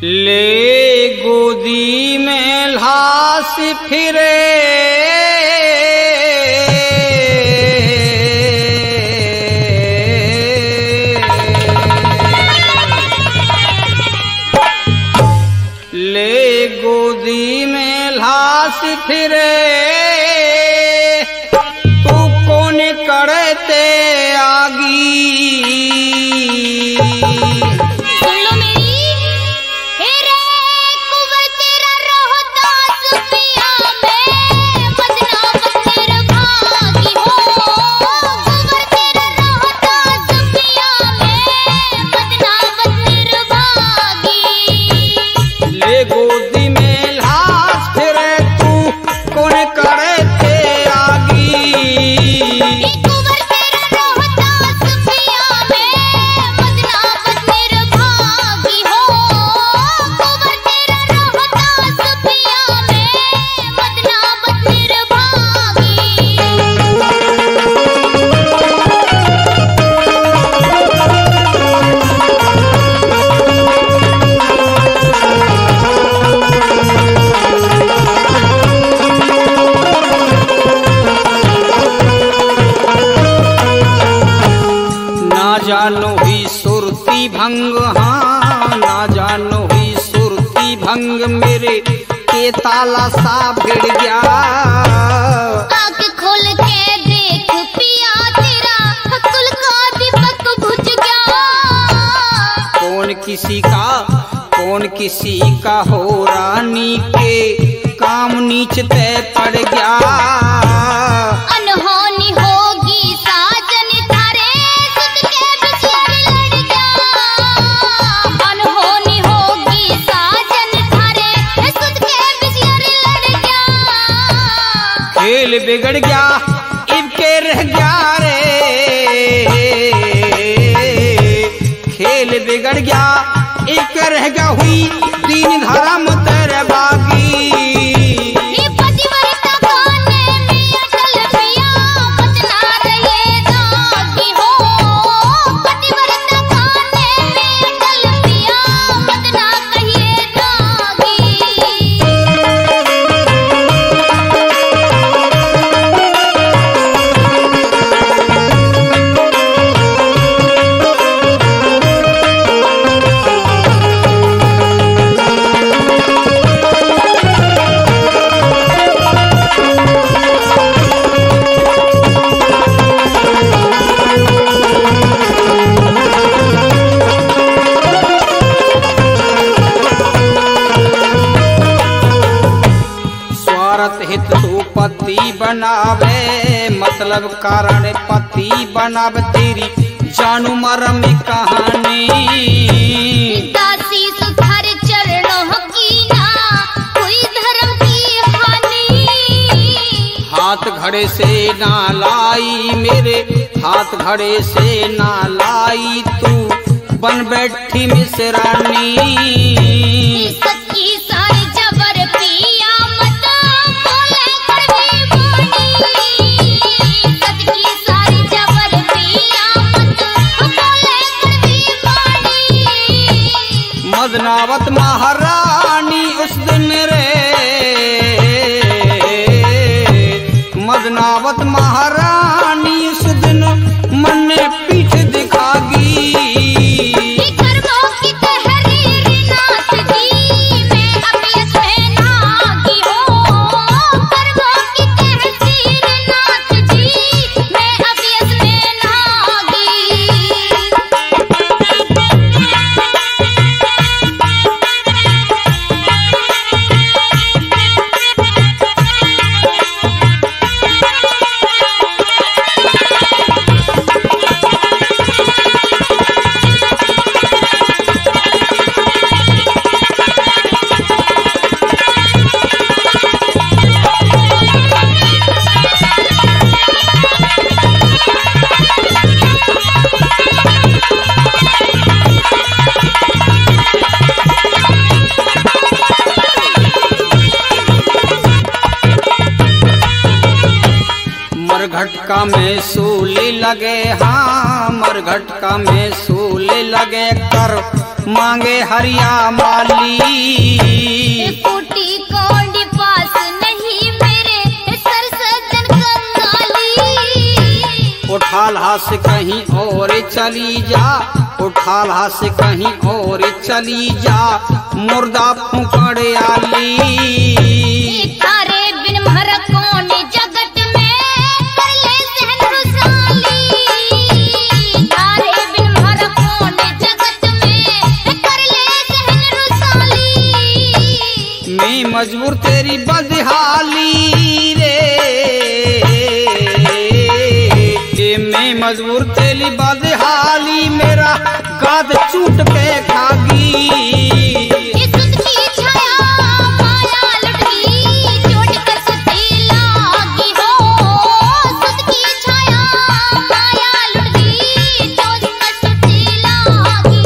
ले गोदी में लाश फिरे ले गोदी में लाश फिरे तू कौन करते आगी गोदी में लाश फिरे तू कौन करते आगी कुंवर तेरा रोहतास पिया में बदनामत निर्भागी हो कुंवर तेरा रोहतास पिया में बदनामत निर्भागी जानो ही सुरती भंग हाँ ना जानो ही सुरती भंग मेरे के ताला सा भिड़ गया आँख खोल के देख पिया तेरा कुल का दीपक बुझ गया कौन किसी का हो रानी के काम नीच तय पड़ गया अनहोनी होगी साजन थारे सुध के बिछड़ लड़ गया अनहोनी होगी साजन थारे सुध के बिछड़ लड़ गया खेल बिगड़ गया इब के रह गया रे खेल बिगड़ गया इब के रह गया हुई तीन धर्म तेरे बागी हित तो पति बनावे मतलब कारण पति बनावे तेरी जानू मरम कहानी दासी सुधर चरणों की ना कोई धर्म की हानि हाथ घड़े से ना लाई मेरे हाथ घड़े से ना लाई तू बन बैठी मिसरानी सच्ची सारी जबर पिया मत बोले कड़वी वाणी सच्ची सारी जबर पिया मत बोले कड़वी वाणी मदनावत महारानी उस दिन रे मदनावत महारानी उस दिन मन ने पीठ दिखागी मरघटका में सूली लगे हाँ मरघटका में सूली लगे कर मांगे हरिया माली। कोटि कौड़ी पास नहीं मेरे सर सज्जन कंगाली। उठा ला से कहीं और चली जा, उठा ला से कहीं और चली जा, मुर्दा फुकड़ आली। तारे बिन मर कौन जगत में कर ले सहन रुसाली। तारे बिन मर कौन जगत में कर ले सहन रुसाली। मैं मजबूर तेरी बदहाली रे, मैं मजबूर तेरी बदहाली, मेरा गाद चूट के खागी। सुध की छाया माया लुट गई, चोट कसती लागी हो। सुध की छाया माया लुट गई, चोट कसती लागी।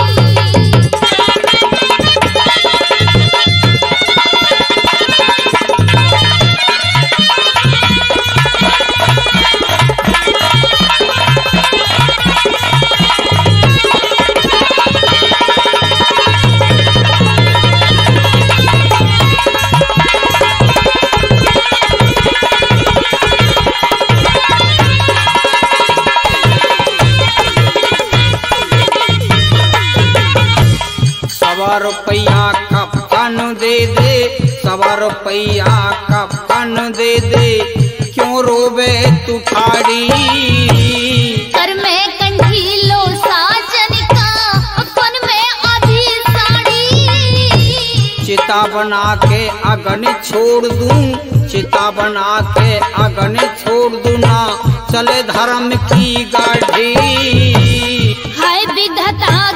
सवा रुपया कफन दे दे, सवा रुपया कफन दे दे, क्यों रोवे तू ठाड़ी। कर में कंठी लो साजन का, अपन में आधी साड़ी। चिता बना के अगन छोड़ दूं, चिता बना के अगन छोड़ दूं ना, चले धर्म की गाड़ी। हाय विधाता